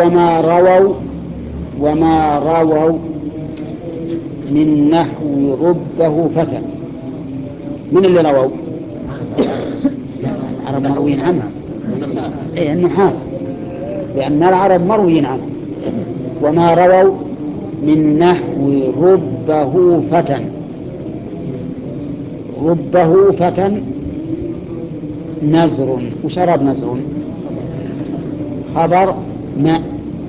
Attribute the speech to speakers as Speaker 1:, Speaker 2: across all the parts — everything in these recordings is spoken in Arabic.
Speaker 1: وما رووا من نحو ربه فتى. من اللي رووا؟ العرب مرويين عنه. إيه النحاة، لأن العرب مرويين عنه. وما رووا من نحو ربه فتى. ربه فتى نزر. وشرب نزر خبر ماء.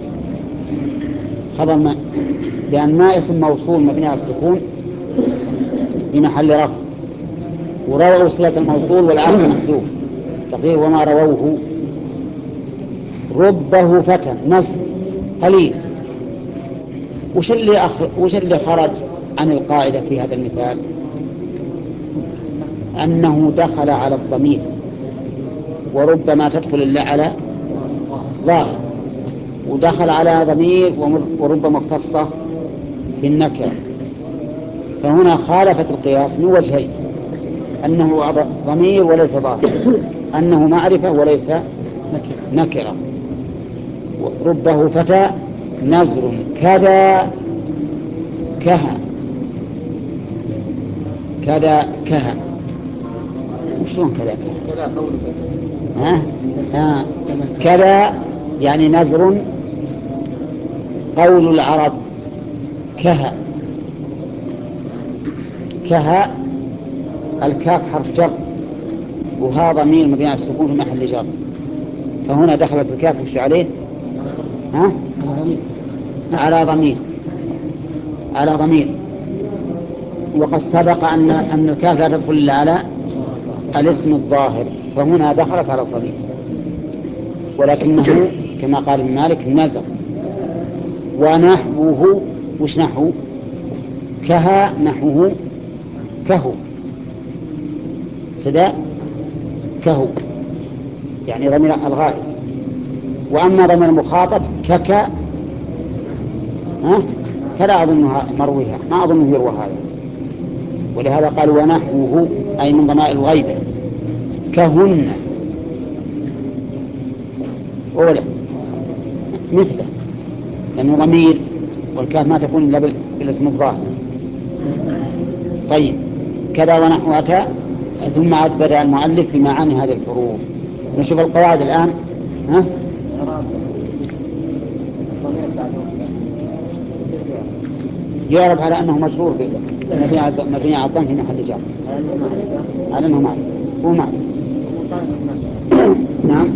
Speaker 1: خبر ماء، لأن ماء اسم موصول مبني على السكون في محل رفع، ورووا صلة الموصول والعامل محذوف. تقدير وما رووه ربه فتى نزر قليل. وش اللي خرج عن القاعدة في هذا المثال؟ أنه دخل على الضمير، وربما تدخل إلا على ظاهر، ودخل على ضمير وربما مختصة بالنكرة. فهنا خالفت القياس من وجهين: أنه ضمير وليس ظاهر، أنه معرفة وليس نكرة. ربه فتى نزر كذا كها. كذا كها وشلون كذا كها؟ كذا يعني نزر قول العرب كها. كها الكاف حرف جر، وها ضمير مبني على السكون في محل جر، فهنا دخلت الكاف وش عليه؟ على ضمير. وقد سبق أن الكاف لا تدخل إلا على الاسم الظاهر، فهنا دخلت على الضمير. ولكنه كما قال ابن مالك نزر. ونحوه وش نحو؟ كها نحوه كهو سداء كهو، يعني ضمير الغائب. وأما ضمير المخاطب كك فلا أظنها مرويها، ما أظنه يروى هذا. ولهذا قال ونحوه أي من ضمائر الغيبة كهن أولا مثله، لأنه ضمير والكاف ما تكون إلا بالاسم الظاهر. طيب كذا ونحو أتى، ثم عاد بدأ المؤلف بمعاني هذه الحروف. نشوف القواعد الآن. يعرف على أنه مجرور مبني على الضم في محل جر، على أنه معرفة. هو معرفة. نعم.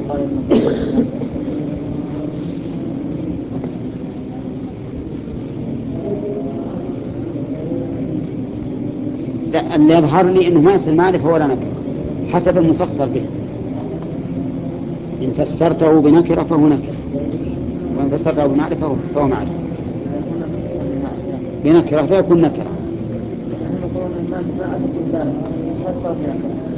Speaker 1: لا، اللي يظهر لي أنه ما يصير معرفة ولا نكرة حسب المفسر به. إن فسرته بنكرة فهو نكرة، وإن فسرته بمعرفة فهو معرفة. بنكرة فيكون نكرة.